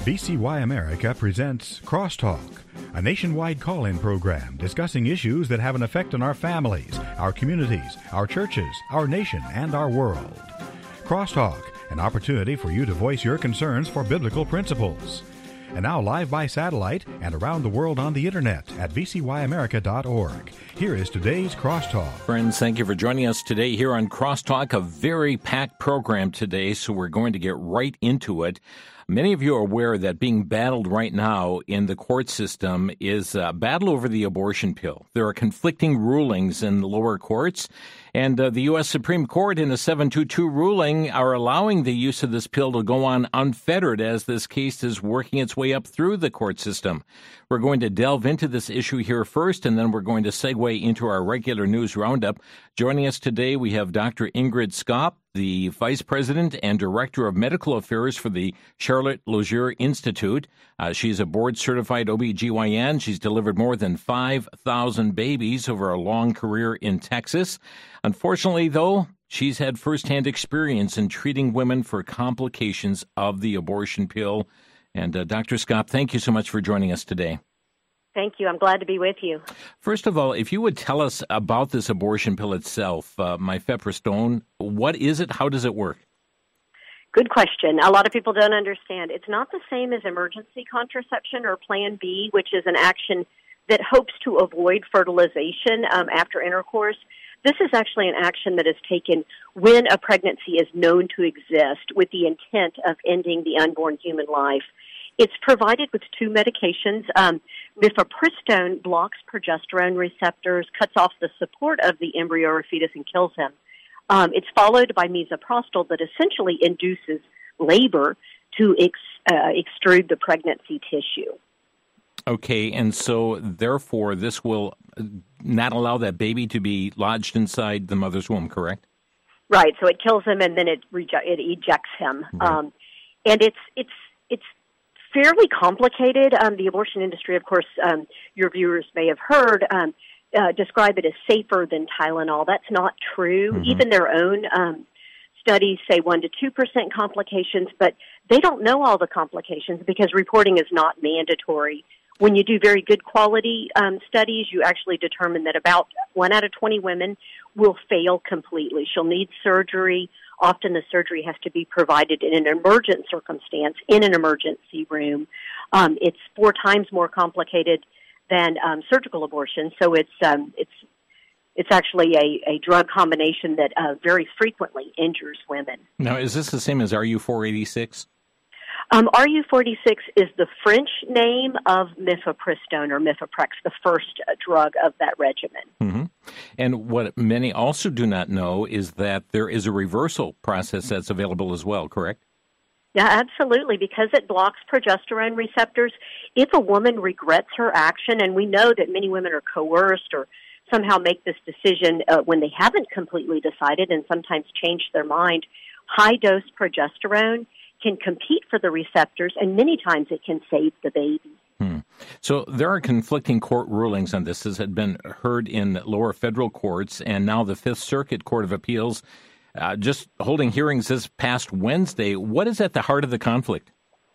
VCY America presents Crosstalk, a nationwide call-in program discussing issues that have an effect on our families, our communities, our churches, our nation, and our world. Crosstalk, an opportunity for you to voice your concerns for biblical principles. And now live by satellite and around the world on the internet at vcyamerica.org. Here is today's Crosstalk. Friends, thank you for joining us today here on Crosstalk, a very packed program today, so we're going to get right into it. Many of you are aware that being battled right now in the court system is a battle over the abortion pill. There are conflicting rulings in the lower courts, and the U.S. Supreme Court in a 7-2 ruling are allowing the use of this pill to go on unfettered as this case is working its way up through the court system. We're going to delve into this issue here first, and then we're going to segue into our regular news roundup. Joining us today, we have Dr. Ingrid Skop, the Vice President and Director of Medical Affairs for the Charlotte Lozier Institute. She's a board-certified OBGYN. She's delivered more than 5,000 babies over a long career in Texas. Unfortunately, though, she's had firsthand experience in treating women for complications of the abortion pill. And Dr. Skop, thank you so much for joining us today. Thank you. I'm glad to be with you. First of all, if you would tell us about this abortion pill itself, mifepristone, what is it? How does it work? Good question. A lot of people don't understand. It's not the same as emergency contraception or Plan B, which is an action that hopes to avoid fertilization after intercourse. This is actually an action that is taken when a pregnancy is known to exist with the intent of ending the unborn human life. It's provided with two medications. Mifepristone blocks progesterone receptors, cuts off the support of the embryo or fetus, and kills him. It's followed by misoprostol that essentially induces labor to extrude the pregnancy tissue. Okay, and so therefore this will not allow that baby to be lodged inside the mother's womb, correct? Right, so it kills him and then it ejects him. Right. And it's fairly complicated. The abortion industry, of course, your viewers may have heard, describe it as safer than Tylenol. That's not true. Mm-hmm. Even their own studies say 1% to 2% complications, but they don't know all the complications because reporting is not mandatory. When you do very good quality studies, you actually determine that about 1 out of 20 women will fail completely. She'll need surgery. Often the surgery has to be provided in an emergent circumstance, in an emergency room. It's 4 times more complicated than surgical abortion, so it's actually a drug combination that very frequently injures women. Now, is this the same as RU486? RU46 is the French name of mifepristone or Mifeprex, the first drug of that regimen. Mm-hmm. And what many also do not know is that there is a reversal process that's available as well, correct? Yeah, absolutely. Because it blocks progesterone receptors, if a woman regrets her action, and we know that many women are coerced or somehow make this decision when they haven't completely decided and sometimes change their mind, high-dose progesterone can compete for the receptors, and many times it can save the baby. So there are conflicting court rulings on this. This had been heard in lower federal courts, and now the Fifth Circuit Court of Appeals just holding hearings this past Wednesday. What is at the heart of the conflict?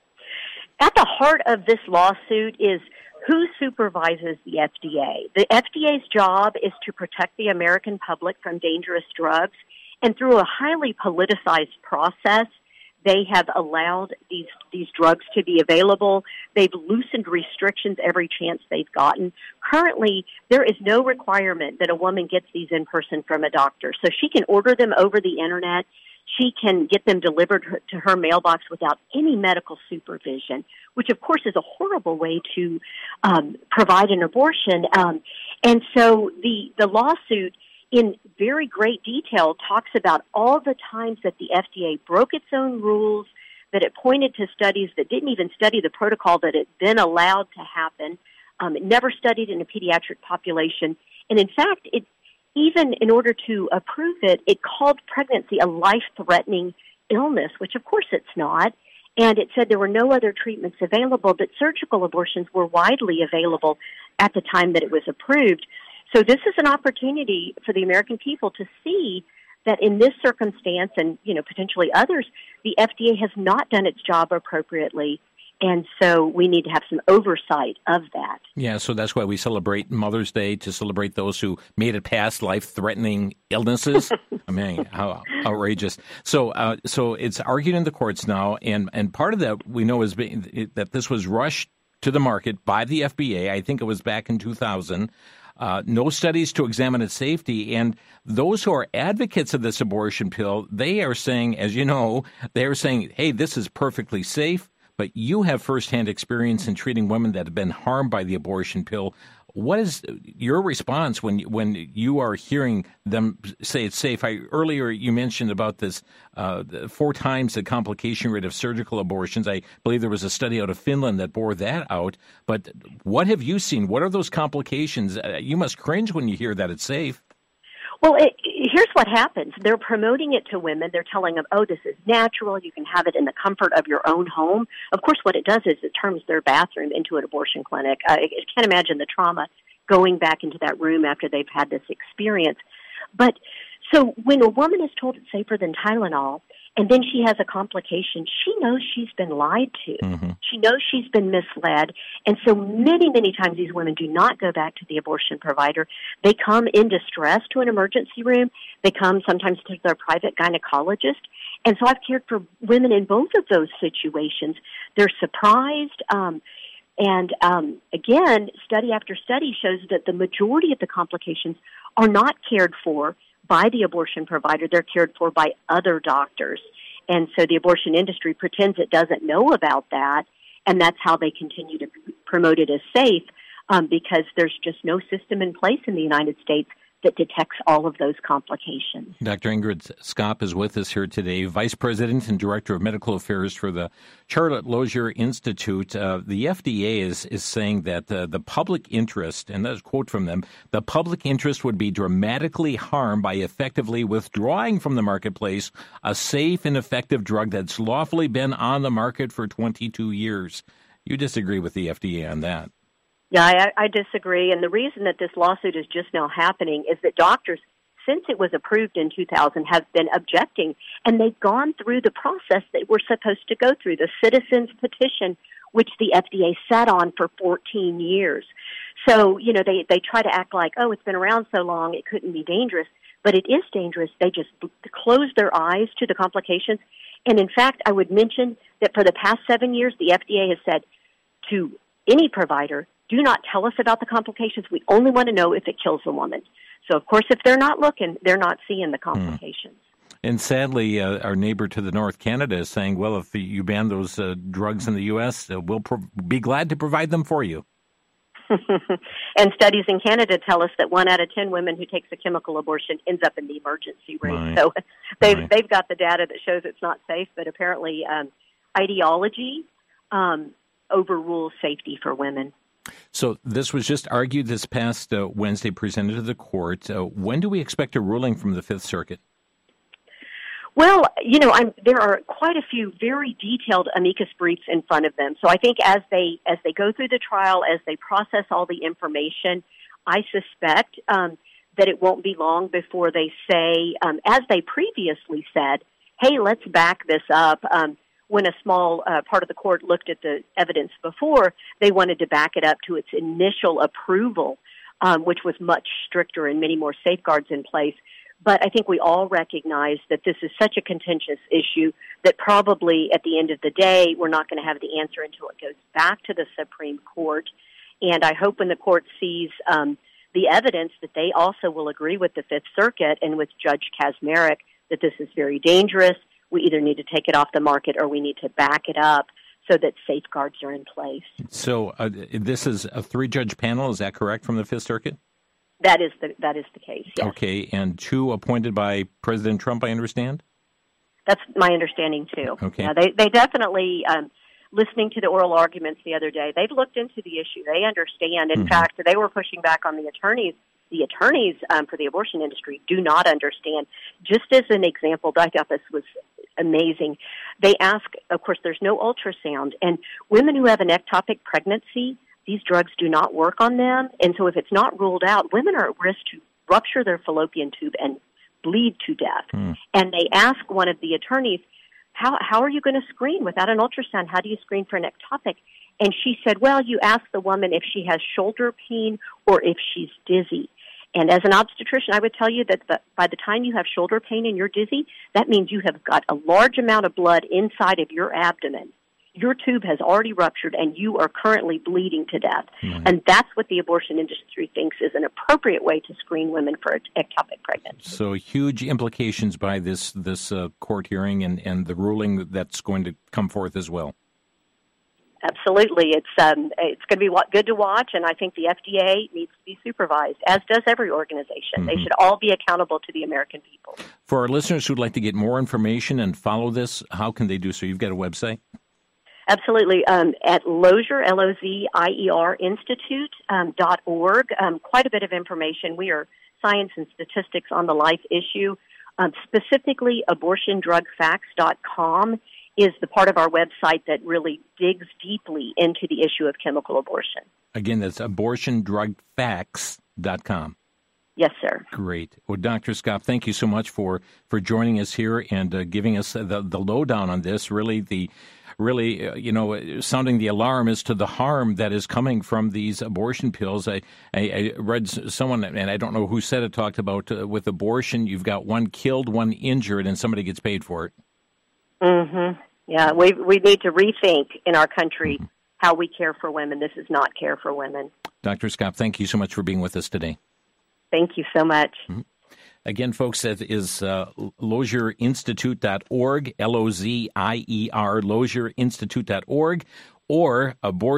At the heart of this lawsuit is who supervises the FDA. The FDA's job is to protect the American public from dangerous drugs, and through a highly politicized process, they have allowed these drugs to be available. They've loosened restrictions every chance they've gotten. Currently, there is no requirement that a woman gets these in person from a doctor. So she can order them over the Internet. She can get them delivered to her mailbox without any medical supervision, which, of course, is a horrible way to provide an abortion. And so the lawsuit, in very great detail, talks about all the times that the FDA broke its own rules, that it pointed to studies that didn't even study the protocol that it then allowed to happen. It never studied in a pediatric population. And in fact, it even in order to approve it, it called pregnancy a life-threatening illness, which of course it's not. And it said there were no other treatments available, but surgical abortions were widely available at the time that it was approved. So this is an opportunity for the American people to see that in this circumstance and, potentially others, the FDA has not done its job appropriately And so we need to have some oversight of that. Yeah, so that's why we celebrate Mother's Day, to celebrate those who made it past life-threatening illnesses. I mean, how outrageous. So it's argued in the courts now, and part of that we know is that this was rushed to the market by the FDA. I think it was back in 2000. No studies to examine its safety. And those who are advocates of this abortion pill, they are saying, as you know, they are saying, hey, this is perfectly safe. But you have firsthand experience in treating women that have been harmed by the abortion pill. What is your response when you are hearing them say it's safe? Earlier you mentioned about this 4 times the complication rate of surgical abortions. I believe there was a study out of Finland that bore that out. But what have you seen? What are those complications? You must cringe when you hear that it's safe. Well, here's what happens. They're promoting it to women. They're telling them, oh, this is natural. You can have it in the comfort of your own home. Of course, what it does is it turns their bathroom into an abortion clinic. I can't imagine the trauma going back into that room after they've had this experience. But so when a woman is told it's safer than Tylenol, and then she has a complication, she knows she's been lied to. Mm-hmm. She knows she's been misled. And so many, many times these women do not go back to the abortion provider. They come in distress to an emergency room. They come sometimes to their private gynecologist. And so I've cared for women in both of those situations. They're surprised. Again, study after study shows that the majority of the complications are not cared for by the abortion provider. They're cared for by other doctors. And so the abortion industry pretends it doesn't know about that, and that's how they continue to promote it as safe, because there's just no system in place in the United States that detects all of those complications. Dr. Ingrid Skopp is with us here today, Vice President and Director of Medical Affairs for the Charlotte Lozier Institute. The FDA is saying that the public interest, and that's a quote from them, the public interest would be dramatically harmed by effectively withdrawing from the marketplace a safe and effective drug that's lawfully been on the market for 22 years. You disagree with the FDA on that? Yeah, I disagree. And the reason that this lawsuit is just now happening is that doctors, since it was approved in 2000, have been objecting. And they've gone through the process that we're supposed to go through, the citizens petition, which the FDA sat on for 14 years. So, you know, they try to act like, oh, it's been around so long, it couldn't be dangerous. But it is dangerous. They just close their eyes to the complications. And in fact, I would mention that for the past 7 years, the FDA has said to any provider, do not tell us about the complications. We only want to know if it kills a woman. So, of course, if they're not looking, they're not seeing the complications. And sadly, our neighbor to the north, Canada, is saying, well, if you ban those drugs in the U.S., we'll be glad to provide them for you. And studies in Canada tell us that 1 out of 10 women who takes a chemical abortion ends up in the emergency room. Right. So they've got the data that shows it's not safe, but apparently ideology overrules safety for women. So this was just argued this past Wednesday, presented to the court. When do we expect a ruling from the Fifth Circuit? Well, you know, there are quite a few very detailed amicus briefs in front of them. So I think as they go through the trial, as they process all the information, I suspect that it won't be long before they say, as they previously said, hey, let's back this up. When a small part of the court looked at the evidence before, they wanted to back it up to its initial approval, which was much stricter and many more safeguards in place. But I think we all recognize that this is such a contentious issue that probably at the end of the day, we're not going to have the answer until it goes back to the Supreme Court. And I hope when the court sees the evidence that they also will agree with the Fifth Circuit and with Judge Kaczmarek that this is very dangerous. We either need to take it off the market or we need to back it up so that safeguards are in place. So this is a 3-judge panel, is that correct, from the Fifth Circuit? That is the case, yes. Okay, and 2 appointed by President Trump, I understand? That's my understanding, too. Okay. Yeah, they definitely, listening to the oral arguments the other day, they've looked into the issue. They understand. In fact, they were pushing back on the attorneys. The attorneys for the abortion industry do not understand. Just as an example, I thought this was amazing. They ask, of course, there's no ultrasound, and women who have an ectopic pregnancy, these drugs do not work on them. And so if it's not ruled out, women are at risk to rupture their fallopian tube and bleed to death. And they ask one of the attorneys, how are you going to screen without an ultrasound? How do you screen for an ectopic? And she said, well, you ask the woman if she has shoulder pain or if she's dizzy. And as an obstetrician, I would tell you that by the time you have shoulder pain and you're dizzy, that means you have got a large amount of blood inside of your abdomen. Your tube has already ruptured, and you are currently bleeding to death. Mm-hmm. And that's what the abortion industry thinks is an appropriate way to screen women for ectopic pregnancy. So huge implications by this court hearing and the ruling that's going to come forth as well. Absolutely. It's going to be good to watch, and I think the FDA needs to be supervised, as does every organization. Mm-hmm. They should all be accountable to the American people. For our listeners who'd like to get more information and follow this, how can they do so? You've got a website? Absolutely. At Lozier, Lozier Institute.org, quite a bit of information. We are science and statistics on the life issue. Specifically, abortiondrugfacts.com is the part of our website that really digs deeply into the issue of chemical abortion. Again, that's abortiondrugfacts.com. Yes, sir. Great. Well, Dr. Scott, thank you so much for joining us here and giving us the lowdown on this. Really, sounding the alarm as to the harm that is coming from these abortion pills. I read someone, and I don't know who said it, talked about with abortion, you've got one killed, one injured, and somebody gets paid for it. Mm-hmm. Yeah, we need to rethink in our country how we care for women. This is not care for women. Dr. Scott, thank you so much for being with us today. Thank you so much. Mm-hmm. Again, folks, that is lozierinstitute.org, Lozier, lozierinstitute.org, or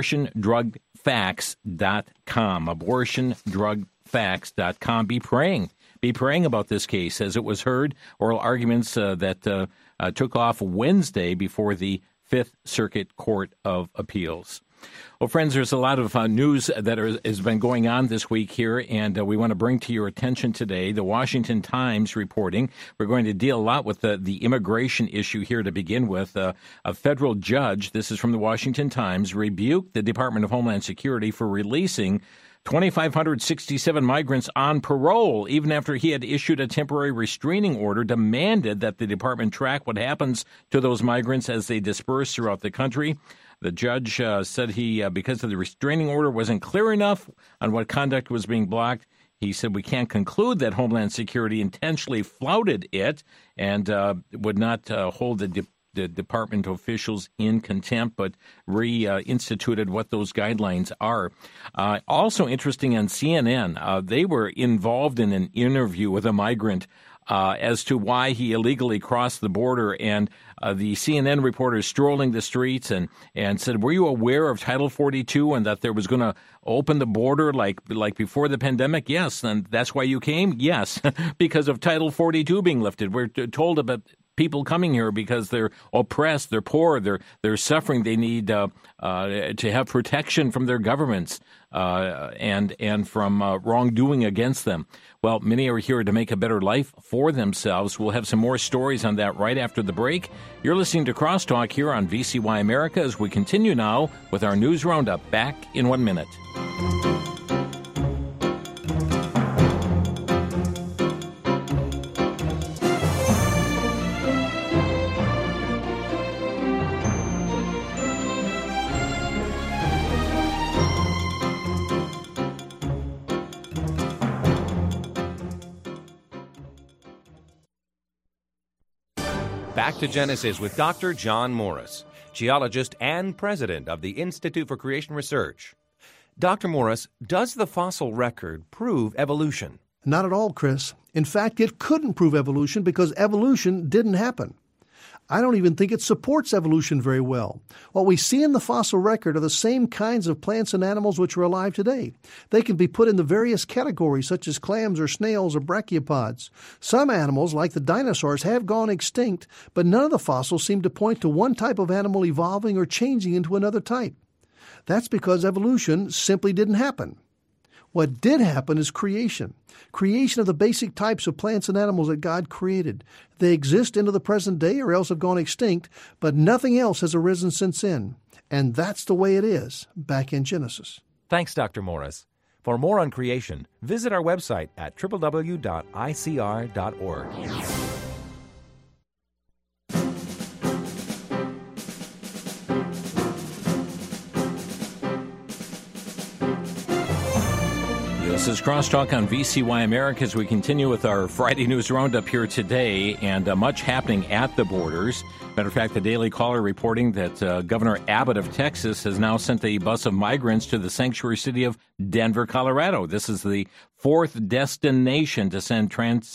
abortiondrugfacts.com, abortiondrugfacts.com. Be praying about this case as it was heard, oral arguments that took off Wednesday before the Fifth Circuit Court of Appeals. Well, friends, there's a lot of news that has been going on this week here, and we want to bring to your attention today the Washington Times reporting. We're going to deal a lot with the immigration issue here to begin with. A federal judge, this is from the Washington Times, rebuked the Department of Homeland Security for releasing 2,567 migrants on parole, even after he had issued a temporary restraining order, demanded that the department track what happens to those migrants as they disperse throughout the country. The judge said because of the restraining order wasn't clear enough on what conduct was being blocked, he said we can't conclude that Homeland Security intentionally flouted it and would not hold the department officials in contempt, but reinstituted what those guidelines are. Also interesting on CNN, they were involved in an interview with a migrant as to why he illegally crossed the border, and the CNN reporter strolling the streets and said, were you aware of Title 42 and that there was going to open the border like before the pandemic? Yes. And that's why you came? Yes. Because of Title 42 being lifted. We're told about people coming here because they're oppressed, they're poor, they're suffering. They need to have protection from their governments and from wrongdoing against them. Well, many are here to make a better life for themselves. We'll have some more stories on that right after the break. You're listening to Crosstalk here on VCY America as we continue now with our news roundup. Back in 1 minute. Back to Genesis with Dr. John Morris, geologist and president of the Institute for Creation Research. Dr. Morris, does the fossil record prove evolution? Not at all, Chris. In fact, it couldn't prove evolution because evolution didn't happen. I don't even think it supports evolution very well. What we see in the fossil record are the same kinds of plants and animals which are alive today. They can be put in the various categories such as clams or snails or brachiopods. Some animals, like the dinosaurs, have gone extinct, but none of the fossils seem to point to one type of animal evolving or changing into another type. That's because evolution simply didn't happen. What did happen is creation of the basic types of plants and animals that God created. They exist into the present day or else have gone extinct, but nothing else has arisen since then. And that's the way it is back in Genesis. Thanks, Dr. Morris. For more on creation, visit our website at www.icr.org. This is Crosstalk on VCY America as we continue with our Friday News Roundup here today, and much happening at the borders. Matter of fact, the Daily Caller reporting that Governor Abbott of Texas has now sent a bus of migrants to the sanctuary city of Denver, Colorado. This is the fourth destination to send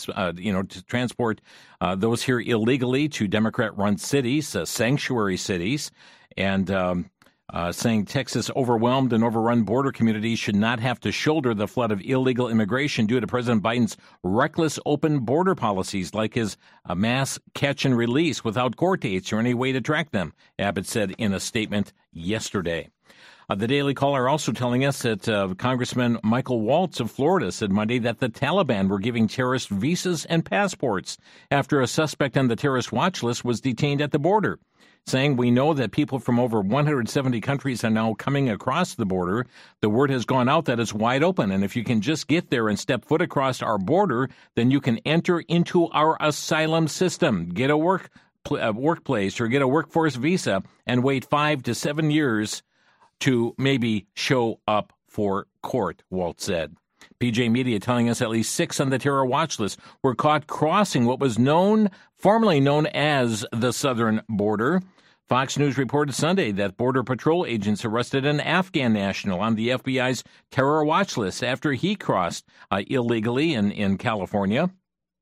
to transport those here illegally to Democrat-run cities, sanctuary cities, and saying Texas' overwhelmed and overrun border communities should not have to shoulder the flood of illegal immigration due to President Biden's reckless open border policies, like his mass catch and release without court dates or any way to track them, Abbott said in a statement yesterday. The Daily Caller also telling us that Congressman Michael Waltz of Florida said Monday that the Taliban were giving terrorists visas and passports after a suspect on the terrorist watch list was detained at the border, saying, "We know that people from over 170 countries are now coming across the border. The word has gone out that it's wide open, and if you can just get there and step foot across our border, then you can enter into our asylum system, get a workplace or get a workforce visa, and wait 5 to 7 years to maybe show up for court," Walt said. PJ Media telling us at least 6 on the terror watch list were caught crossing what was formerly known as the southern border. Fox News reported Sunday that Border Patrol agents arrested an Afghan national on the FBI's terror watch list after he crossed illegally in California.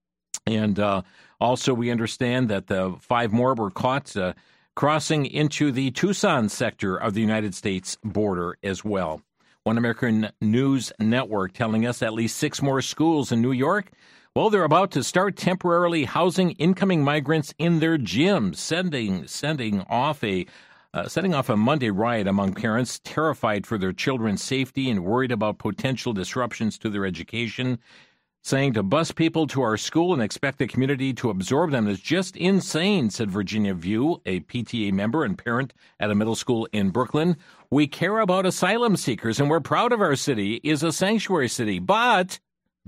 And also we understand that the 5 more were caught crossing into the Tucson sector of the United States border as well. One American News Network telling us at least 6 more schools in New York, well, they're about to start temporarily housing incoming migrants in their gyms, setting off a Monday riot among parents terrified for their children's safety and worried about potential disruptions to their education. Saying to bus people to our school and expect the community to absorb them is just insane, said Virginia View, a PTA member and parent at a middle school in Brooklyn. "We care about asylum seekers and we're proud of our city is a sanctuary city, but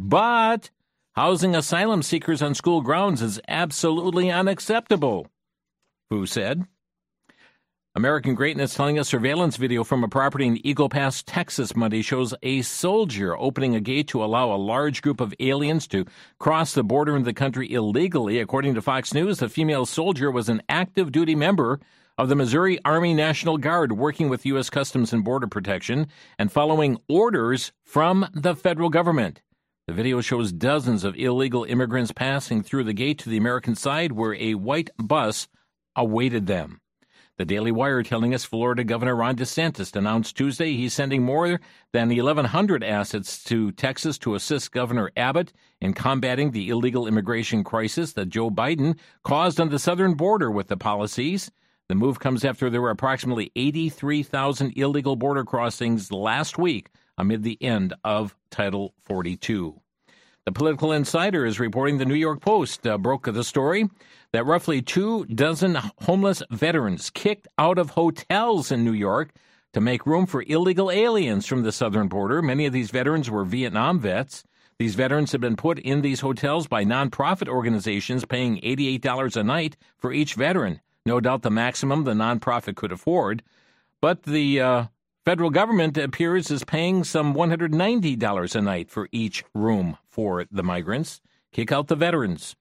housing asylum seekers on school grounds is absolutely unacceptable," Fu said. American Greatness telling us surveillance video from a property in Eagle Pass, Texas Monday shows a soldier opening a gate to allow a large group of aliens to cross the border into the country illegally. According to Fox News, the female soldier was an active duty member of the Missouri Army National Guard working with U.S. Customs and Border Protection and following orders from the federal government. The video shows dozens of illegal immigrants passing through the gate to the American side where a white bus awaited them. The Daily Wire telling us Florida Governor Ron DeSantis announced Tuesday he's sending more than 1,100 assets to Texas to assist Governor Abbott in combating the illegal immigration crisis that Joe Biden caused on the southern border with the policies. The move comes after there were approximately 83,000 illegal border crossings last week amid the end of Title 42. The Political Insider is reporting the New York Post broke the story that roughly 24 homeless veterans kicked out of hotels in New York to make room for illegal aliens from the southern border. Many of these veterans were Vietnam vets. These veterans have been put in these hotels by nonprofit organizations paying $88 a night for each veteran. No doubt the maximum the nonprofit could afford. But the federal government appears is paying some $190 a night for each room for the migrants. Kick out the veterans.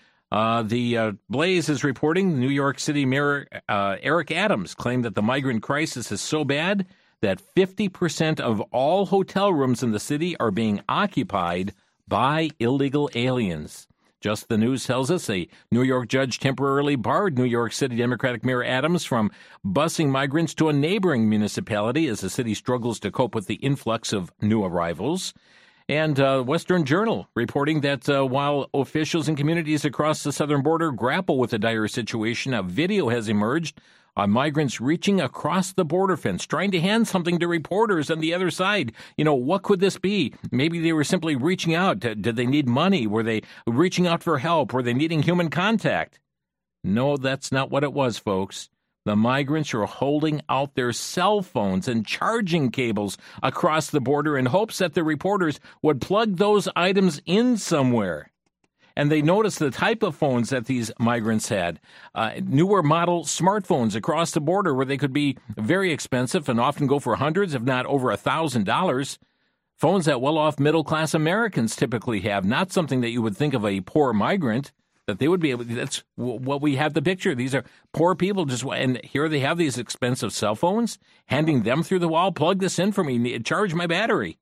The Blaze is reporting New York City Mayor Eric Adams claimed that the migrant crisis is so bad that 50% of all hotel rooms in the city are being occupied by illegal aliens. Just the News tells us a New York judge temporarily barred New York City Democratic Mayor Adams from busing migrants to a neighboring municipality as the city struggles to cope with the influx of new arrivals. And Western Journal reporting that while officials and communities across the southern border grapple with a dire situation, a video has emerged on migrants reaching across the border fence, trying to hand something to reporters on the other side. You know, what could this be? Maybe they were simply reaching out. Did they need money? Were they reaching out for help? Were they needing human contact? No, that's not what it was, folks. The migrants are holding out their cell phones and charging cables across the border in hopes that the reporters would plug those items in somewhere. And they noticed the type of phones that these migrants had, newer model smartphones across the border where they could be very expensive and often go for hundreds, if not over $1,000. Phones that well-off middle-class Americans typically have, not something that you would think of a poor migrant, that they would be able to. That's what we have the picture. These are poor people, and here they have these expensive cell phones, handing them through the wall. Plug this in for me, charge my battery.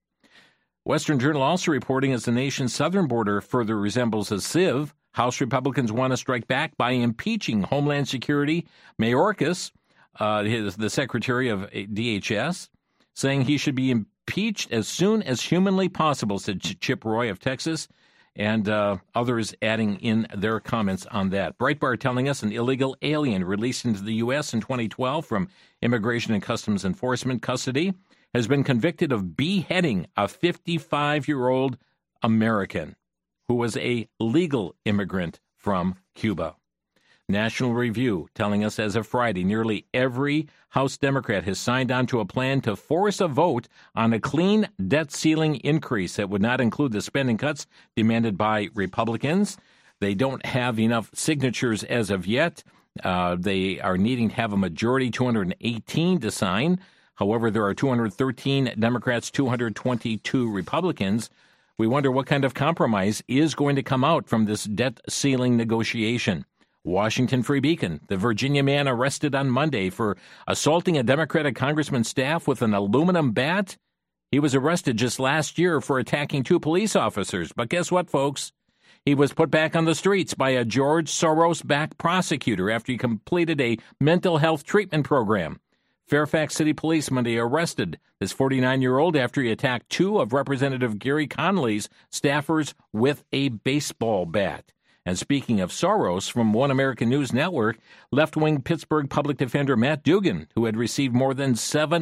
Western Journal also reporting as the nation's southern border further resembles a sieve, House Republicans want to strike back by impeaching Homeland Security Mayorkas, the Secretary of DHS, saying he should be impeached as soon as humanly possible, said Chip Roy of Texas, and others adding in their comments on that. Breitbart telling us an illegal alien released into the U.S. in 2012 from Immigration and Customs Enforcement custody has been convicted of beheading a 55-year-old American who was a legal immigrant from Cuba. National Review telling us as of Friday, nearly every House Democrat has signed on to a plan to force a vote on a clean debt ceiling increase that would not include the spending cuts demanded by Republicans. They don't have enough signatures as of yet. They are needing to have a majority, 218, to sign. However, there are 213 Democrats, 222 Republicans. We wonder what kind of compromise is going to come out from this debt ceiling negotiation. Washington Free Beacon, the Virginia man arrested on Monday for assaulting a Democratic congressman's staff with an aluminum bat. He was arrested just last year for attacking 2 police officers. But guess what, folks? He was put back on the streets by a George Soros-backed prosecutor after he completed a mental health treatment program. Fairfax City Police Monday arrested this 49-year-old after he attacked 2 of Representative Gary Connolly's staffers with a baseball bat. And speaking of Soros, from One American News Network, left-wing Pittsburgh public defender Matt Dugan, who had received more than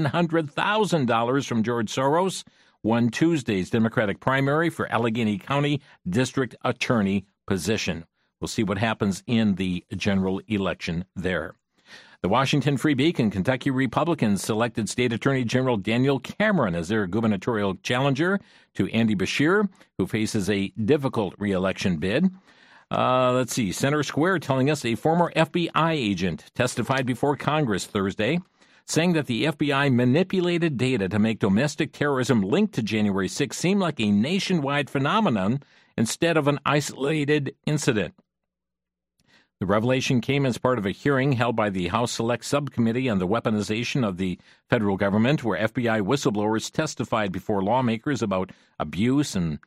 $700,000 from George Soros, won Tuesday's Democratic primary for Allegheny County District Attorney position. We'll see what happens in the general election there. The Washington Free Beacon, Kentucky Republicans selected State Attorney General Daniel Cameron as their gubernatorial challenger to Andy Beshear, who faces a difficult re-election bid. Let's see. Center Square telling us a former FBI agent testified before Congress Thursday, saying that the FBI manipulated data to make domestic terrorism linked to January 6 seem like a nationwide phenomenon instead of an isolated incident. The revelation came as part of a hearing held by the House Select Subcommittee on the Weaponization of the Federal Government, where FBI whistleblowers testified before lawmakers about abuse and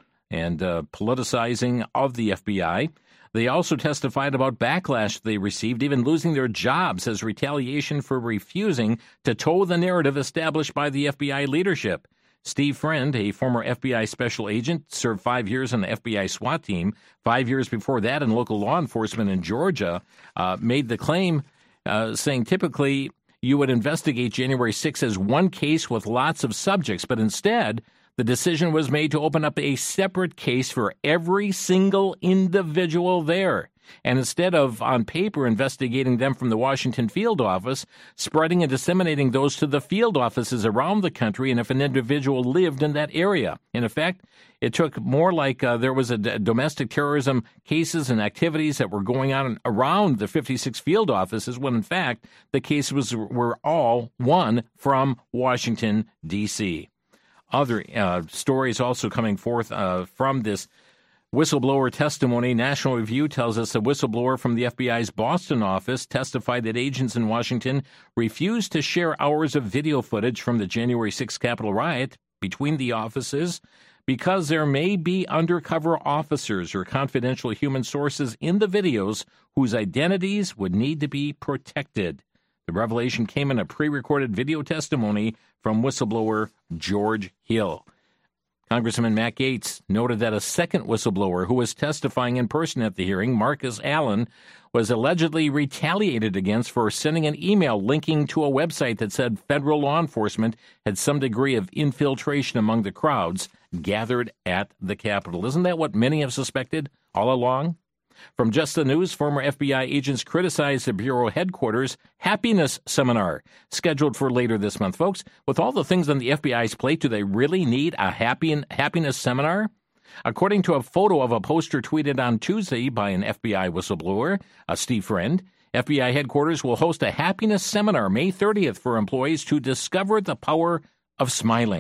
politicizing of the FBI. They also testified about backlash they received, even losing their jobs as retaliation for refusing to toe the narrative established by the FBI leadership. Steve Friend, a former FBI special agent, served 5 years on the FBI SWAT team. 5 years before that in local law enforcement in Georgia, made the claim saying typically you would investigate January 6 as one case with lots of subjects, but instead the decision was made to open up a separate case for every single individual there. And instead of, on paper, investigating them from the Washington field office, spreading and disseminating those to the field offices around the country and if an individual lived in that area. In effect, it took more like there was a domestic terrorism cases and activities that were going on around the 56 field offices when, in fact, the cases were all one from Washington, D.C. Other stories also coming forth from this whistleblower testimony. National Review tells us a whistleblower from the FBI's Boston office testified that agents in Washington refused to share hours of video footage from the January 6th Capitol riot between the offices because there may be undercover officers or confidential human sources in the videos whose identities would need to be protected. The revelation came in a pre-recorded video testimony from whistleblower George Hill. Congressman Matt Gaetz noted that a second whistleblower who was testifying in person at the hearing, Marcus Allen, was allegedly retaliated against for sending an email linking to a website that said federal law enforcement had some degree of infiltration among the crowds gathered at the Capitol. Isn't that what many have suspected all along? From Just the News, former FBI agents criticized the Bureau headquarters happiness seminar scheduled for later this month. Folks, with all the things on the FBI's plate, do they really need a happiness seminar? According to a photo of a poster tweeted on Tuesday by an FBI whistleblower, Steve Friend, FBI headquarters will host a happiness seminar May 30th for employees to discover the power of smiling.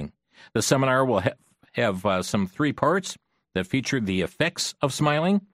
The seminar will have some 3 parts that feature the effects of smiling,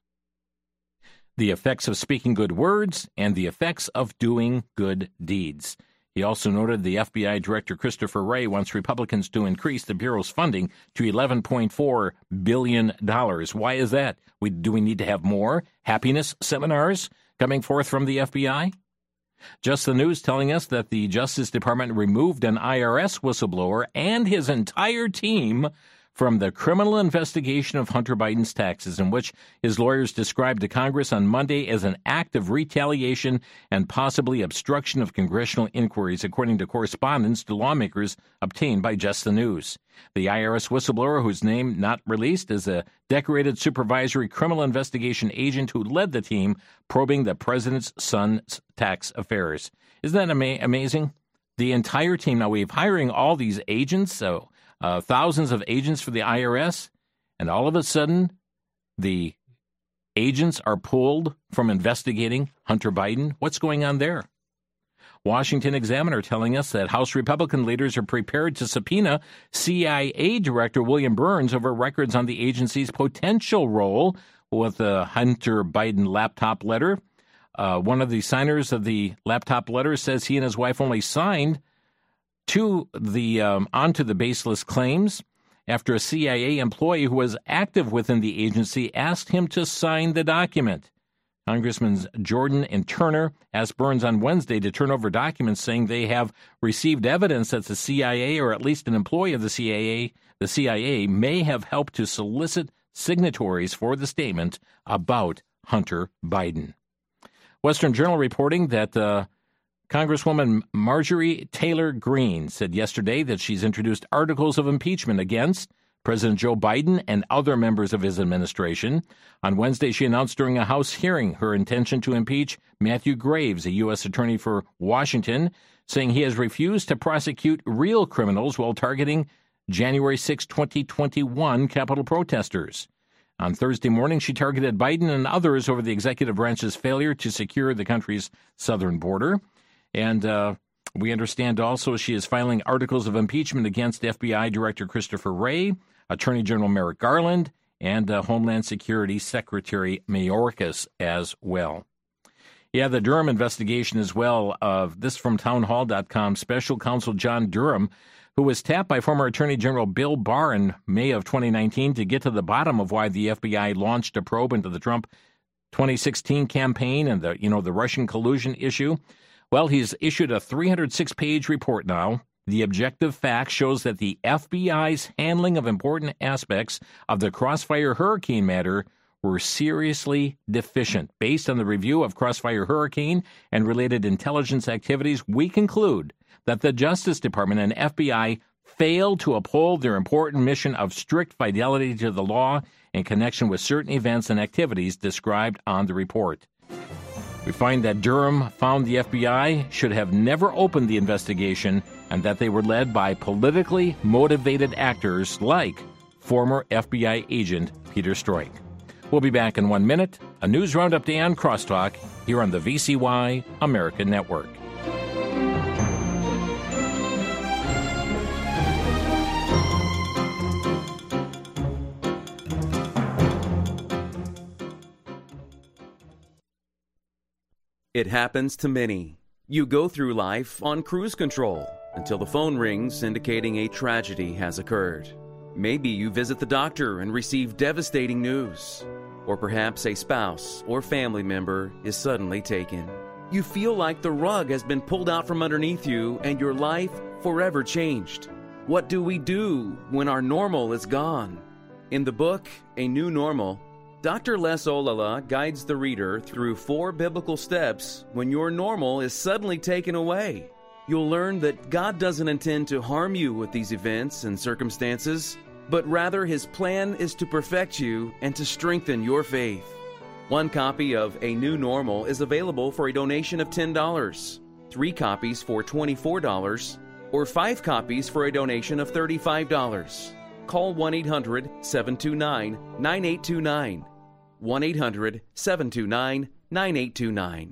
the effects of speaking good words, and the effects of doing good deeds. He also noted the FBI Director Christopher Wray wants Republicans to increase the Bureau's funding to $11.4 billion. Why is that? Do we need to have more happiness seminars coming forth from the FBI? Just the News telling us that the Justice Department removed an IRS whistleblower and his entire team from the criminal investigation of Hunter Biden's taxes, in which his lawyers described to Congress on Monday as an act of retaliation and possibly obstruction of congressional inquiries, according to correspondence to lawmakers obtained by Just the News. The IRS whistleblower, whose name not released, is a decorated supervisory criminal investigation agent who led the team probing the president's son's tax affairs. Isn't that amazing? The entire team. Now, we're hiring all these agents, thousands of agents for the IRS, and all of a sudden, the agents are pulled from investigating Hunter Biden. What's going on there? Washington Examiner telling us that House Republican leaders are prepared to subpoena CIA Director William Burns over records on the agency's potential role with the Hunter Biden laptop letter. One of the signers of the laptop letter says he and his wife only signed onto the baseless claims after a CIA employee who was active within the agency asked him to sign the document. Congressmen Jordan and Turner asked Burns on Wednesday to turn over documents saying they have received evidence that the CIA, or at least an employee of the CIA may have helped to solicit signatories for the statement about Hunter Biden. Western Journal reporting that Congresswoman Marjorie Taylor Greene said yesterday that she's introduced articles of impeachment against President Joe Biden and other members of his administration. On Wednesday, she announced during a House hearing her intention to impeach Matthew Graves, a U.S. attorney for Washington, saying he has refused to prosecute real criminals while targeting January 6, 2021 Capitol protesters. On Thursday morning, she targeted Biden and others over the executive branch's failure to secure the country's southern border. And we understand also she is filing articles of impeachment against FBI Director Christopher Wray, Attorney General Merrick Garland, and Homeland Security Secretary Mayorkas as well. Yeah, the Durham investigation as well. This from townhall.com. Special Counsel John Durham, who was tapped by former Attorney General Bill Barr in May of 2019 to get to the bottom of why the FBI launched a probe into the Trump 2016 campaign and the Russian collusion issue. Well, he's issued a 306-page report now. The objective fact shows that the FBI's handling of important aspects of the Crossfire Hurricane matter were seriously deficient. Based on the review of Crossfire Hurricane and related intelligence activities, we conclude that the Justice Department and FBI failed to uphold their important mission of strict fidelity to the law in connection with certain events and activities described on the report. We find that Durham found the FBI should have never opened the investigation and that they were led by politically motivated actors like former FBI agent Peter Strzok. We'll be back in 1 minute. A news roundup day on Crosstalk here on the VCY American Network. It happens to many. You go through life on cruise control until the phone rings indicating a tragedy has occurred. Maybe you visit the doctor and receive devastating news. Or perhaps a spouse or family member is suddenly taken. You feel like the rug has been pulled out from underneath you and your life forever changed. What do we do when our normal is gone? In the book, A New Normal, Dr. Les Olala guides the reader through 4 biblical steps when your normal is suddenly taken away. You'll learn that God doesn't intend to harm you with these events and circumstances, but rather His plan is to perfect you and to strengthen your faith. 1 copy of A New Normal is available for a donation of $10, 3 copies for $24, or 5 copies for a donation of $35. Call 1-800-729-9829. 1-800-729-9829.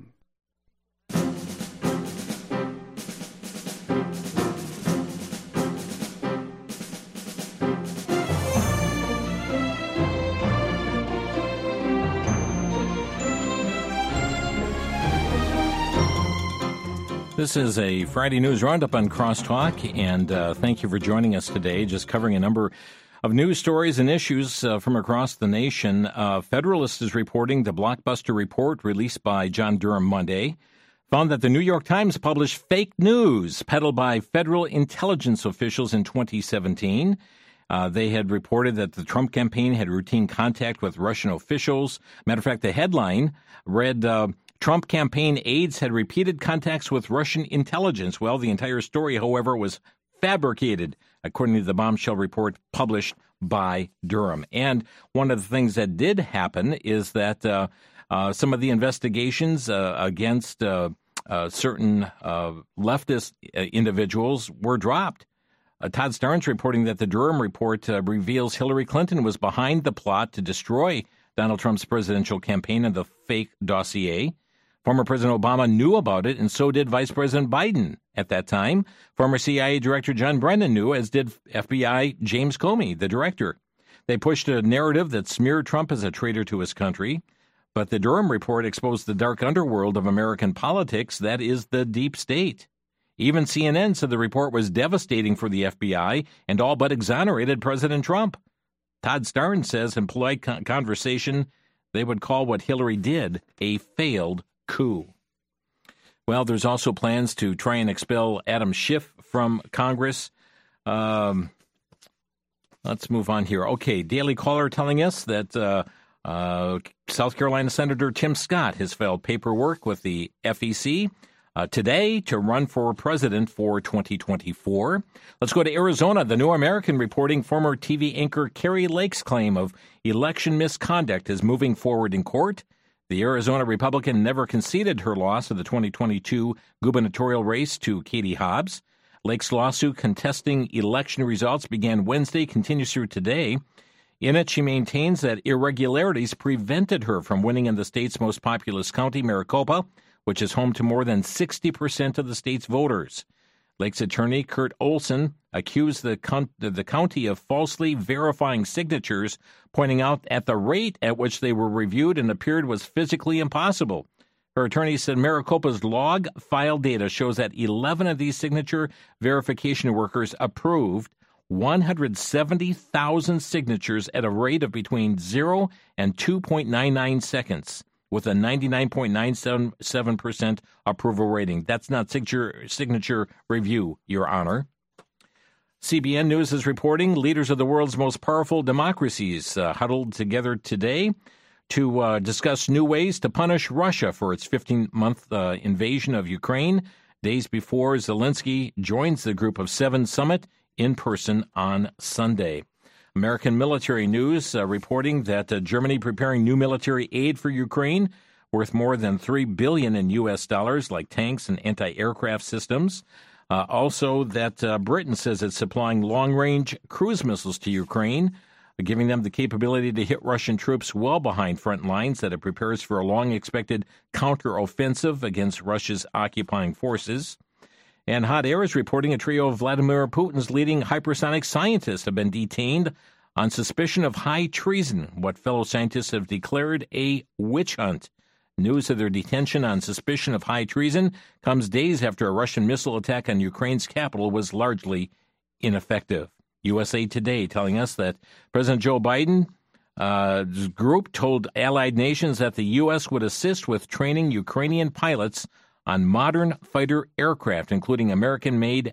This is a Friday News Roundup on Crosstalk, and thank you for joining us today. Just covering a number of news stories and issues from across the nation. Federalist is reporting the blockbuster report released by John Durham Monday found that the New York Times published fake news peddled by federal intelligence officials in 2017. They had reported that the Trump campaign had routine contact with Russian officials. Matter of fact, the headline read, Trump campaign aides had repeated contacts with Russian intelligence. Well, the entire story, however, was fabricated, according to the bombshell report published by Durham. And one of the things that did happen is that some of the investigations against certain leftist individuals were dropped. Todd Starnes reporting that the Durham report reveals Hillary Clinton was behind the plot to destroy Donald Trump's presidential campaign and the fake dossier. Former President Obama knew about it, and so did Vice President Biden at that time. Former CIA Director John Brennan knew, as did FBI James Comey, the director. They pushed a narrative that smeared Trump as a traitor to his country. But the Durham report exposed the dark underworld of American politics, that is the deep state. Even CNN said the report was devastating for the FBI and all but exonerated President Trump. Todd Starnes says in polite conversation they would call what Hillary did a failed coup. Well, there's also plans to try and expel Adam Schiff from Congress. Let's move on here. Okay, Daily Caller telling us that South Carolina Senator Tim Scott has filed paperwork with the FEC today to run for president for 2024. Let's go to Arizona. The New American reporting former TV anchor Kari Lake's claim of election misconduct is moving forward in court. The Arizona Republican never conceded her loss of the 2022 gubernatorial race to Katie Hobbs. Lake's lawsuit contesting election results began Wednesday, continues through today. In it, she maintains that irregularities prevented her from winning in the state's most populous county, Maricopa, which is home to more than 60% of the state's voters. Lake's attorney, Kurt Olson, accused the county of falsely verifying signatures, pointing out at the rate at which they were reviewed and appeared was physically impossible. Her attorney said Maricopa's log file data shows that 11 of these signature verification workers approved 170,000 signatures at a rate of between 0 and 2.99 seconds, with a 99.97% approval rating. That's not signature review, Your Honor. CBN News is reporting leaders of the world's most powerful democracies huddled together today to discuss new ways to punish Russia for its 15-month invasion of Ukraine, days before Zelensky joins the Group of Seven summit in person on Sunday. American military news reporting that Germany preparing new military aid for Ukraine worth more than $3 billion in U.S. dollars, like tanks and anti-aircraft systems. Also that Britain says it's supplying long-range cruise missiles to Ukraine, giving them the capability to hit Russian troops well behind front lines that it prepares for a long-expected counteroffensive against Russia's occupying forces. And Hot Air is reporting a trio of Vladimir Putin's leading hypersonic scientists have been detained on suspicion of high treason, what fellow scientists have declared a witch hunt. News of their detention on suspicion of high treason comes days after a Russian missile attack on Ukraine's capital was largely ineffective. USA Today telling us that President Joe Biden's group told allied nations that the U.S. would assist with training Ukrainian pilots on modern fighter aircraft, including American-made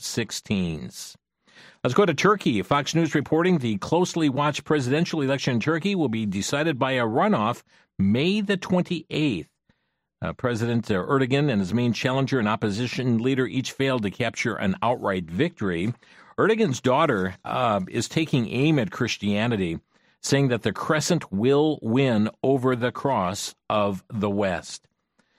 F-16s. Let's go to Turkey. Fox News reporting the closely watched presidential election in Turkey will be decided by a runoff May the 28th. President Erdogan and his main challenger and opposition leader each failed to capture an outright victory. Erdogan's daughter is taking aim at Christianity, saying that the crescent will win over the cross of the West.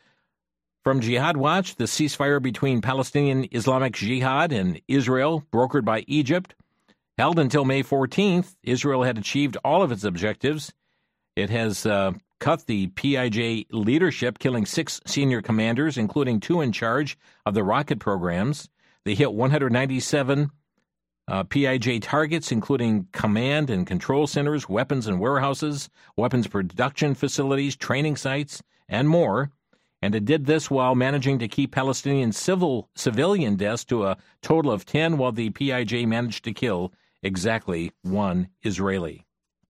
From Jihad Watch, the ceasefire between Palestinian Islamic Jihad and Israel, brokered by Egypt, held until May 14th. Israel had achieved all of its objectives. It has cut the PIJ leadership, killing 6 senior commanders, including 2 in charge of the rocket programs. They hit 197 PIJ targets, including command and control centers, weapons and warehouses, weapons production facilities, training sites, and more. And it did this while managing to keep Palestinian civilian deaths to a total of 10, while the PIJ managed to kill exactly 1 Israeli.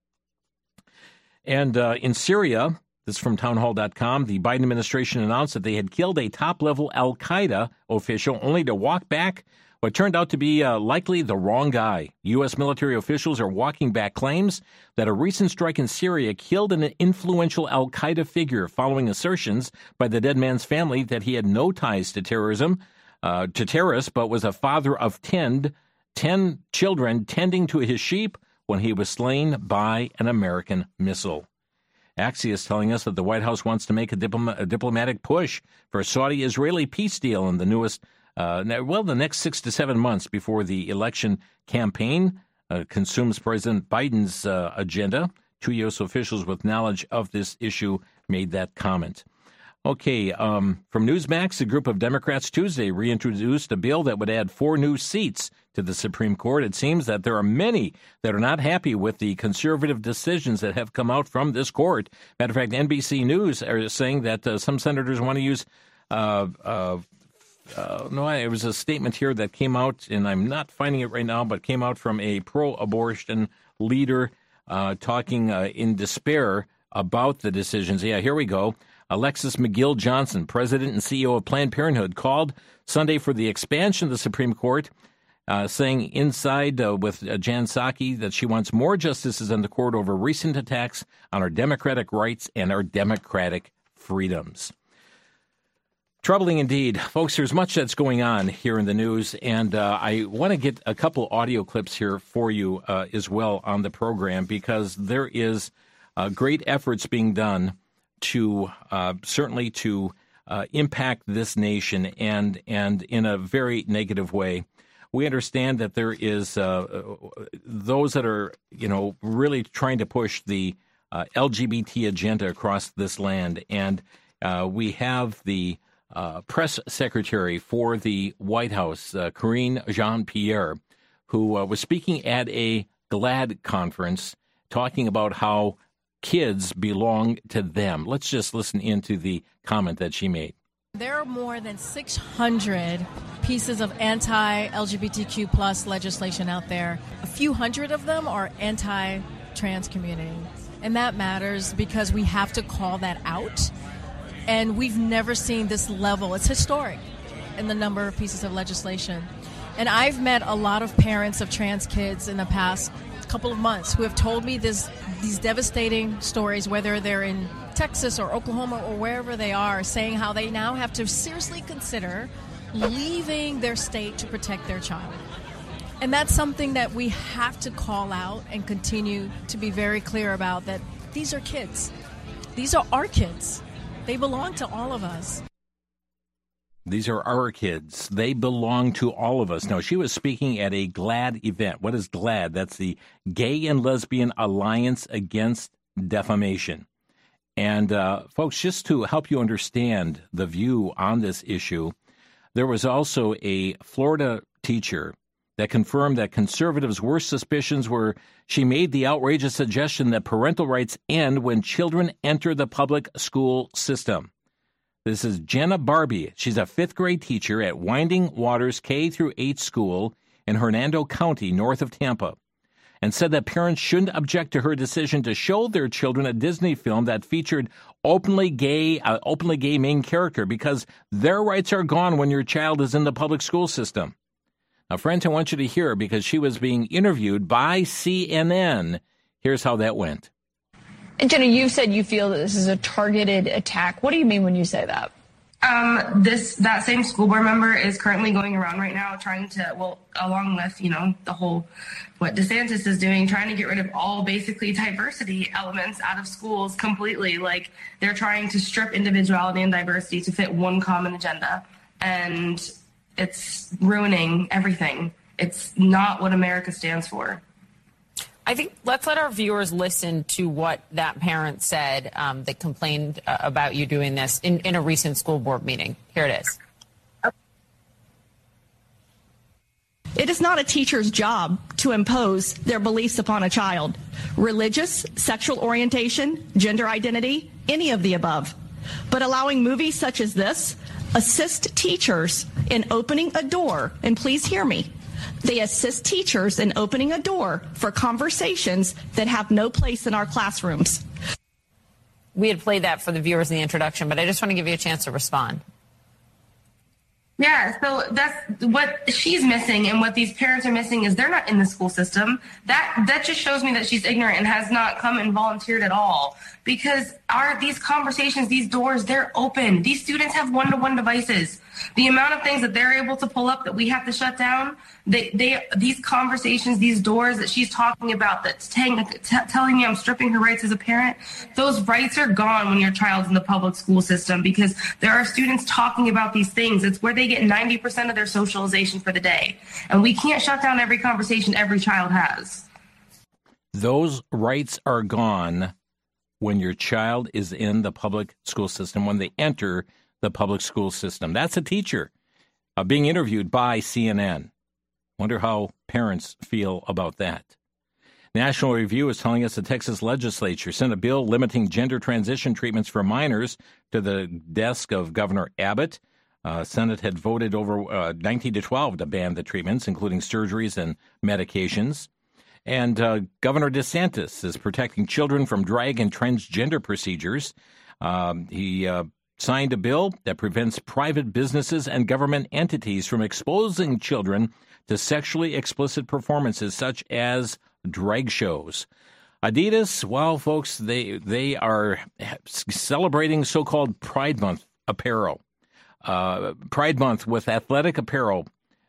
And in Syria, this is from townhall.com, the Biden administration announced that they had killed a top-level al-Qaeda official only to walk back what turned out to be likely the wrong guy. U.S. military officials are walking back claims that a recent strike in Syria killed an influential al-Qaeda figure following assertions by the dead man's family that he had no ties to terrorism, to terrorists, but was a father of 10 children tending to his sheep when he was slain by an American missile. Axios telling us that the White House wants to make a diplomatic push for a Saudi-Israeli peace deal in the next 6 to 7 months before the election campaign consumes President Biden's agenda. 2 U.S. officials with knowledge of this issue made that comment. Okay, from Newsmax, a group of Democrats Tuesday reintroduced a bill that would add 4 new seats to the Supreme Court. It seems that there are many that are not happy with the conservative decisions that have come out from this court. Matter of fact, NBC News are saying that some senators want to use it was a statement here that came out, and I'm not finding it right now, but came out from a pro-abortion leader talking in despair about the decisions. Yeah, here we go. Alexis McGill Johnson, president and CEO of Planned Parenthood, called Sunday for the expansion of the Supreme Court, saying inside with Jan Psaki that she wants more justices in the court over recent attacks on our democratic rights and our democratic freedoms. Troubling indeed. Folks, there's much that's going on here in the news, and I want to get a couple audio clips here for you as well on the program, because there is great efforts being done to certainly to impact this nation and in a very negative way. We understand that there is those that are, really trying to push the LGBT agenda across this land, and we have the press secretary for the White House, Karine Jean-Pierre, who was speaking at a GLAAD conference talking about how kids belong to them. Let's just listen into the comment that she made. There are more than 600 pieces of anti-LGBTQ plus legislation out there. A few hundred of them are anti-trans community. And that matters because we have to call that out. And we've never seen this level. It's historic in the number of pieces of legislation. And I've met a lot of parents of trans kids in the past couple of months who have told me these devastating stories, whether they're in Texas or Oklahoma or wherever they are, saying how they now have to seriously consider leaving their state to protect their child. And that's something that we have to call out and continue to be very clear about, that these are kids. These are our kids. They belong to all of us. These are our kids. They belong to all of us. Now, she was speaking at a GLAAD event. What is GLAAD? That's the Gay and Lesbian Alliance Against Defamation. And, folks, just to help you understand the view on this issue, there was also a Florida teacher that confirmed that conservatives' worst suspicions were she made the outrageous suggestion that parental rights end when children enter the public school system. This is Jenna Barbie. She's a 5th grade teacher at Winding Waters K-8 school in Hernando County, north of Tampa, and said that parents shouldn't object to her decision to show their children a Disney film that featured openly gay main character, because their rights are gone when your child is in the public school system. Now, friends, I want you to hear, because she was being interviewed by CNN. Here's how that went. And Jenna, you said you feel that this is a targeted attack. What do you mean when you say that? That same school board member is currently going around right now trying to, along with, the whole, what DeSantis is doing, trying to get rid of all basically diversity elements out of schools completely. Like, they're trying to strip individuality and diversity to fit one common agenda. And it's ruining everything. It's not what America stands for. I think let's let our viewers listen to what that parent said that complained about you doing this in a recent school board meeting. Here it is. It is not a teacher's job to impose their beliefs upon a child. Religious, sexual orientation, gender identity, any of the above. But allowing movies such as this assist teachers in opening a door, and please hear me, they assist teachers in opening a door for conversations that have no place in our classrooms. We had played that for the viewers in the introduction, but I just want to give you a chance to respond. Yeah, so that's what she's missing, and what these parents are missing is they're not in the school system. That just shows me that she's ignorant and has not come and volunteered at all. Because these conversations, these doors, they're open. These students have one-to-one devices. The amount of things that they're able to pull up that we have to shut down, these conversations, these doors that she's talking about, that's telling me I'm stripping her rights as a parent, those rights are gone when your child's in the public school system, because there are students talking about these things. It's where they get 90% of their socialization for the day. And we can't shut down every conversation every child has. Those rights are gone when your child is in the public school system, when they enter the public school system. That's a teacher being interviewed by CNN. Wonder how parents feel about that. National Review is telling us the Texas legislature sent a bill limiting gender transition treatments for minors to the desk of Governor Abbott. Senate had voted over 19-12 to ban the treatments, including surgeries and medications. And Governor DeSantis is protecting children from drag and transgender procedures. He signed a bill that prevents private businesses and government entities from exposing children to sexually explicit performances such as drag shows. Adidas, well, folks, they are celebrating so-called Pride Month apparel. Pride Month with athletic apparel,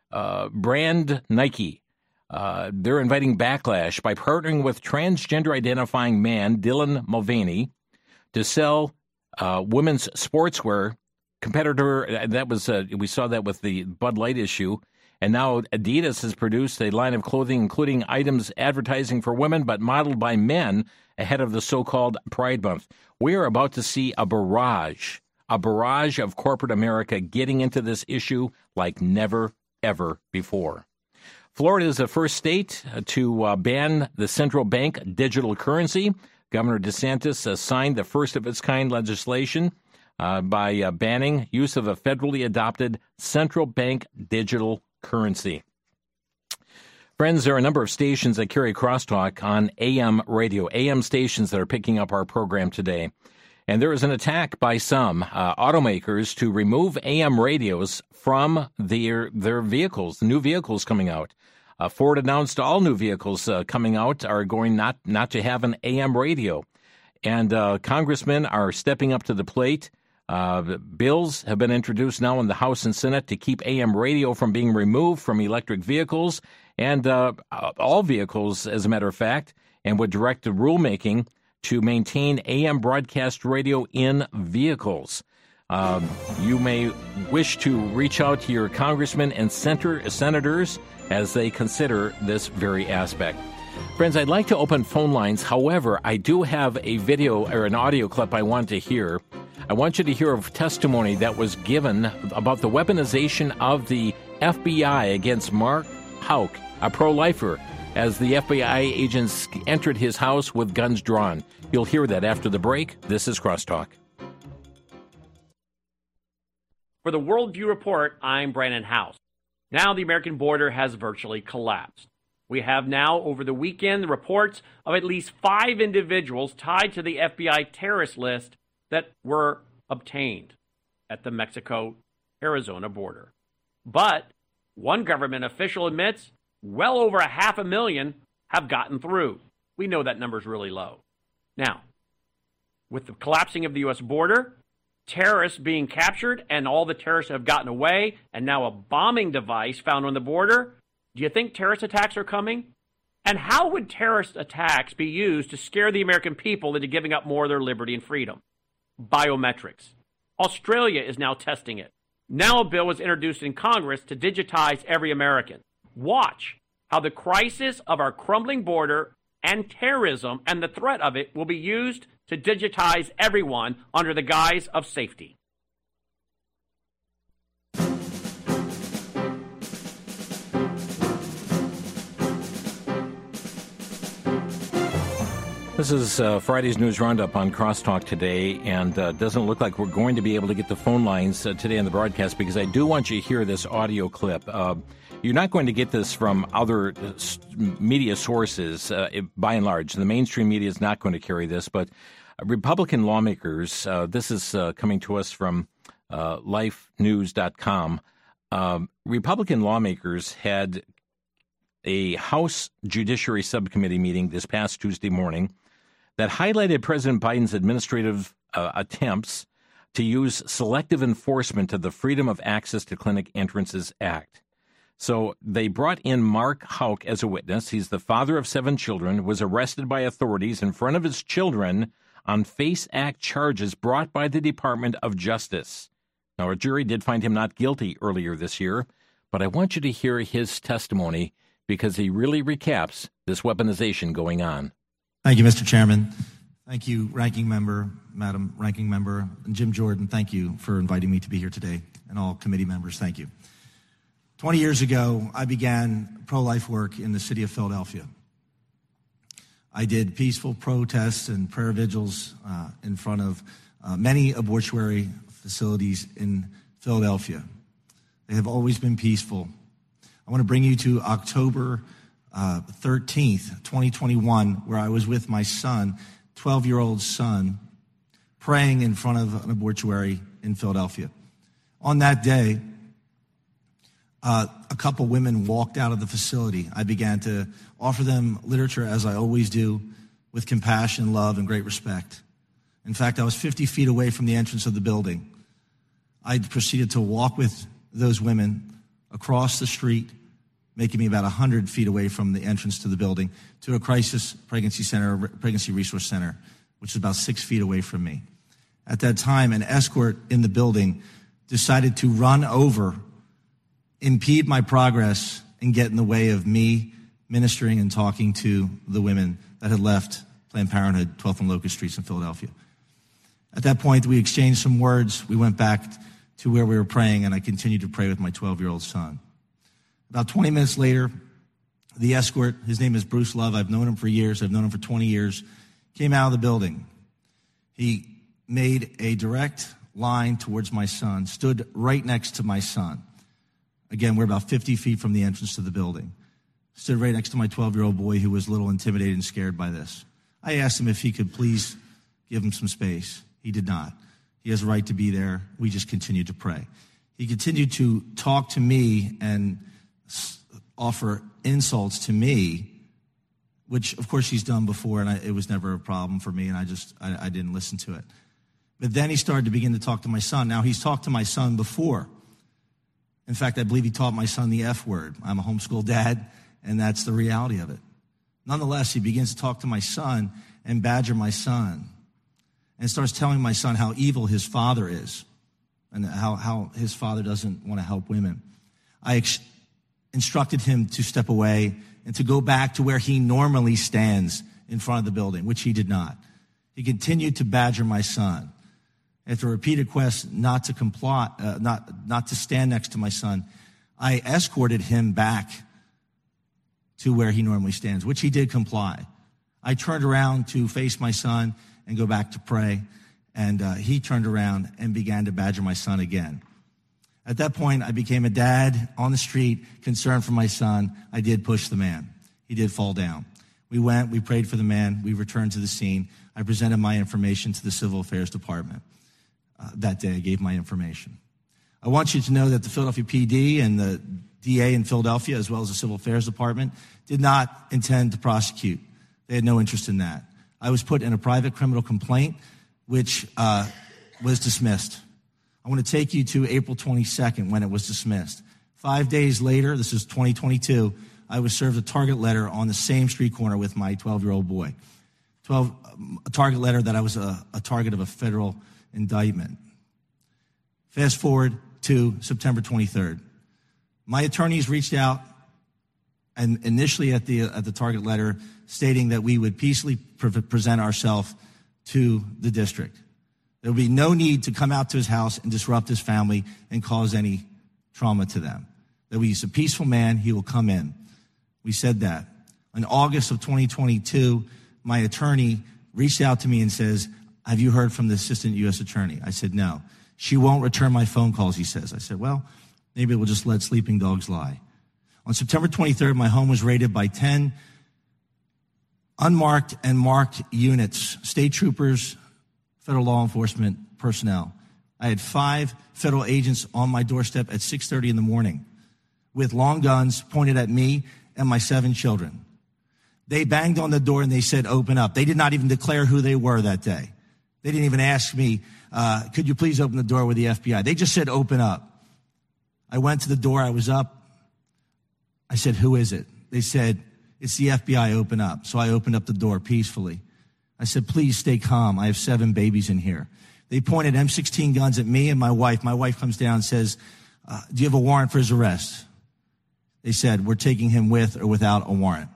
brand Nike. They're inviting backlash by partnering with transgender-identifying man Dylan Mulvaney to sell women's sportswear. Competitor, that was we saw that with the Bud Light issue. And now Adidas has produced a line of clothing, including items advertising for women, but modeled by men ahead of the so-called Pride Month. We are about to see a barrage of corporate America getting into this issue like never, ever before. Florida is the first state to ban the central bank digital currency. Governor DeSantis signed the first-of-its-kind legislation by banning use of a federally adopted central bank digital currency. Friends, there are a number of stations that carry Crosstalk on AM radio, AM stations that are picking up our program today. And there is an attack by some automakers to remove AM radios from their vehicles, the new vehicles coming out. Ford announced all new vehicles coming out are going not to have an AM radio. And congressmen are stepping up to the plate. Bills have been introduced now in the House and Senate to keep AM radio from being removed from electric vehicles and all vehicles, as a matter of fact, and would direct the rulemaking to maintain AM broadcast radio in vehicles. You may wish to reach out to your congressmen and senators as they consider this very aspect. Friends, I'd like to open phone lines. However, I do have a video or an audio clip I want to hear. I want you to hear a testimony that was given about the weaponization of the FBI against Mark Houck, a pro-lifer, as the FBI agents entered his house with guns drawn. You'll hear that after the break. This is Crosstalk. For the Worldview Report, I'm Brandon House. Now the American border has virtually collapsed. We have now, over the weekend, reports of at least 5 individuals tied to the FBI terrorist list that were obtained at the Mexico-Arizona border. But one government official admits well over 500,000 have gotten through. We know that number's really low. Now, with the collapsing of the U.S. border, terrorists being captured, and all the terrorists have gotten away, and now a bombing device found on the border, do you think terrorist attacks are coming? And how would terrorist attacks be used to scare the American people into giving up more of their liberty and freedom? Biometrics. Australia is now testing it. Now a bill was introduced in Congress to digitize every American. Watch how the crisis of our crumbling border and terrorism and the threat of it will be used to digitize everyone under the guise of safety. This is Friday's News Roundup on Crosstalk today, and doesn't look like we're going to be able to get the phone lines today on the broadcast because I do want you to hear this audio clip. You're not going to get this from other media sources, by and large. The mainstream media is not going to carry this, but Republican lawmakers, this is coming to us from lifenews.com. Republican lawmakers had a House Judiciary Subcommittee meeting this past Tuesday morning that highlighted President Biden's administrative attempts to use selective enforcement of the Freedom of Access to Clinic Entrances Act. So they brought in Mark Houck as a witness. He's the father of 7 children, was arrested by authorities in front of his children on FACE Act charges brought by the Department of Justice. Now, a jury did find him not guilty earlier this year, but I want you to hear his testimony because he really recaps this weaponization going on. Thank you, Mr. Chairman. Thank you, Ranking Member, Madam Ranking Member, and Jim Jordan. Thank you for inviting me to be here today, and all committee members. Thank you. 20 years ago, I began pro-life work in the city of Philadelphia. I did peaceful protests and prayer vigils in front of many abortuary facilities in Philadelphia. They have always been peaceful. I want to bring you to October 13th, 2021, where I was with my son, 12-year-old son, praying in front of an abortuary in Philadelphia. On that day, a couple women walked out of the facility. I began to offer them literature, as I always do, with compassion, love, and great respect. In fact, I was 50 feet away from the entrance of the building. I proceeded to walk with those women across the street, making me about 100 feet away from the entrance to the building, to a crisis pregnancy center, pregnancy resource center, which is about 6 feet away from me. At that time, an escort in the building decided to run over, impede my progress, and get in the way of me ministering and talking to the women that had left Planned Parenthood, 12th and Locust Streets in Philadelphia. At that point, we exchanged some words. We went back to where we were praying, and I continued to pray with my 12-year-old son. About 20 minutes later, the escort, his name is Bruce Love. I've known him for years. I've known him for 20 years. Came out of the building. He made a direct line towards my son, stood right next to my son. Again, we're about 50 feet from the entrance to the building. Stood right next to my 12-year-old boy who was a little intimidated and scared by this. I asked him if he could please give him some space. He did not. He has a right to be there. We just continued to pray. He continued to talk to me and offer insults to me, which, of course, he's done before, and it was never a problem for me, and I didn't listen to it. But then he started to begin to talk to my son. Now, he's talked to my son before. In fact, I believe he taught my son the F word. I'm a homeschool dad, and that's the reality of it. Nonetheless, he begins to talk to my son and badger my son, and starts telling my son how evil his father is and how his father doesn't want to help women. I instructed him to step away and to go back to where he normally stands in front of the building, which he did not. He continued to badger my son. After repeated requests not to comply, not to stand next to my son, I escorted him back to where he normally stands, which he did comply. I turned around to face my son and go back to pray, and he turned around and began to badger my son again. At that point, I became a dad on the street, concerned for my son. I did push the man. He did fall down. We went, we prayed for the man, we returned to the scene. I presented my information to the Civil Affairs Department. That day, I gave my information. I want you to know that the Philadelphia PD and the DA in Philadelphia, as well as the Civil Affairs Department, did not intend to prosecute. They had no interest in that. I was put in a private criminal complaint, which was dismissed. I want to take you to April 22nd when it was dismissed. 5 days later, this is 2022, I was served a target letter on the same street corner with my 12-year-old boy. A target letter that I was a target of a federal indictment. Fast forward to September 23rd. My attorneys reached out and initially at the target letter stating that we would peacefully present ourselves to the district. There would be no need to come out to his house and disrupt his family and cause any trauma to them. That he's a peaceful man, he will come in. We said that. In August of 2022, my attorney reached out to me and says, have you heard from the assistant U.S. attorney? I said, no. She won't return my phone calls, he says. I said, well, maybe we'll just let sleeping dogs lie. On September 23rd, my home was raided by 10 unmarked and marked units, state troopers, federal law enforcement personnel. I had 5 federal agents on my doorstep at 6:30 in the morning with long guns pointed at me and my 7 children. They banged on the door and they said, open up. They did not even declare who they were that day. They didn't even ask me, could you please open the door with the FBI? They just said, open up. I went to the door. I was up. I said, who is it? They said, it's the FBI, open up. So I opened up the door peacefully. I said, please stay calm. I have 7 babies in here. They pointed M16 guns at me and my wife. My wife comes down and says, do you have a warrant for his arrest? They said, we're taking him with or without a warrant.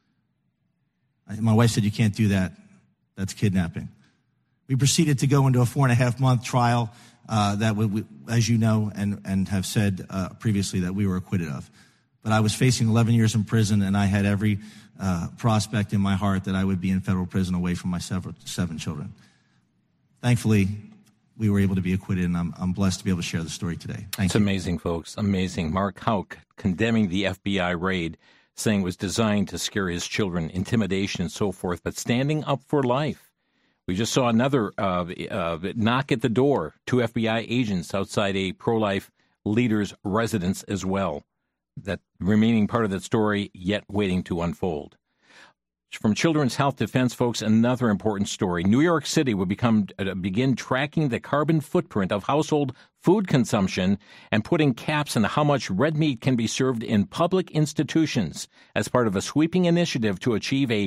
My wife said, you can't do that. That's kidnapping. We proceeded to go into a 4.5-month trial that, as you know, and have said previously, that we were acquitted of. But I was facing 11 years in prison, and I had every prospect in my heart that I would be in federal prison away from my 7 children. Thankfully, we were able to be acquitted, and I'm blessed to be able to share the story today. Thank you. It's amazing, folks. Amazing. Mark Houck condemning the FBI raid, saying it was designed to scare his children, intimidation and so forth, but standing up for life. We just saw another knock at the door, 2 FBI agents outside a pro-life leader's residence as well. That remaining part of that story yet waiting to unfold. From Children's Health Defense, folks, another important story. New York City will begin tracking the carbon footprint of household food consumption and putting caps on how much red meat can be served in public institutions as part of a sweeping initiative to achieve a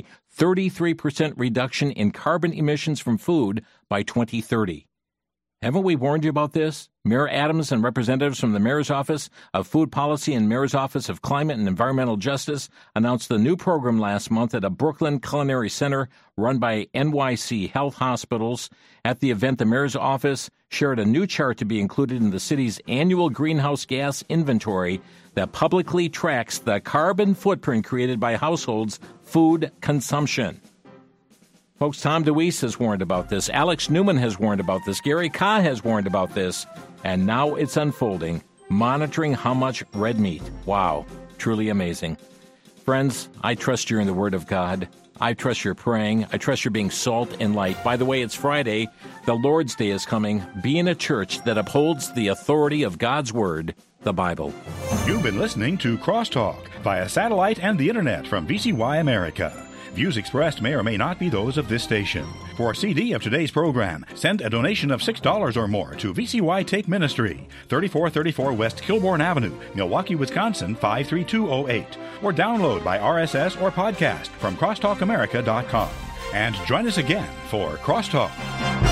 33% reduction in carbon emissions from food by 2030. Haven't we warned you about this? Mayor Adams and representatives from the Mayor's Office of Food Policy and Mayor's Office of Climate and Environmental Justice announced the new program last month at a Brooklyn culinary center run by NYC Health Hospitals. At the event, the Mayor's Office shared a new chart to be included in the city's annual greenhouse gas inventory that publicly tracks the carbon footprint created by households' food consumption. Folks, Tom DeWeese has warned about this. Alex Newman has warned about this. Gary Kah has warned about this. And now it's unfolding, monitoring how much red meat. Wow, truly amazing. Friends, I trust you're in the Word of God. I trust you're praying. I trust you're being salt and light. By the way, it's Friday. The Lord's Day is coming. Be in a church that upholds the authority of God's Word, the Bible. You've been listening to Crosstalk via satellite and the Internet from VCY America. Views expressed may or may not be those of this station. For a CD of today's program, send a donation of $6 or more to VCY Take Ministry, 3434 West Kilbourne Avenue, Milwaukee, Wisconsin, 53208. Or download by RSS or podcast from crosstalkamerica.com. And join us again for Crosstalk.